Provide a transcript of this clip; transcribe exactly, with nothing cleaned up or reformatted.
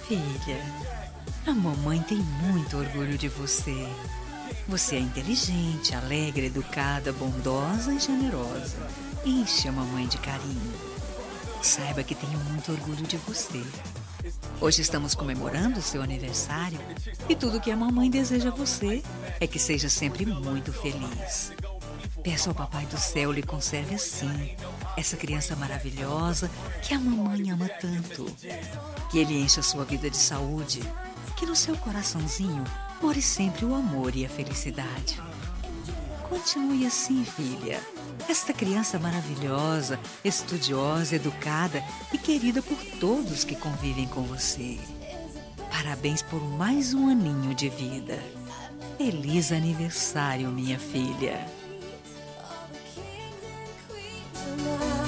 Filha, a mamãe tem muito orgulho de você. Você é inteligente, alegre, educada, bondosa e generosa. Enche a mamãe de carinho. Saiba que tenho muito orgulho de você. Hoje estamos comemorando o seu aniversário e tudo que a mamãe deseja a você é que seja sempre muito feliz. Peça ao Papai do Céu lhe conserve assim, essa criança maravilhosa que a mamãe ama tanto. Que ele encha sua vida de saúde, que no seu coraçãozinho more sempre o amor e a felicidade. Continue assim, filha. Esta criança maravilhosa, estudiosa, educada e querida por todos que convivem com você. Parabéns por mais um aninho de vida. Feliz aniversário, minha filha. Tonight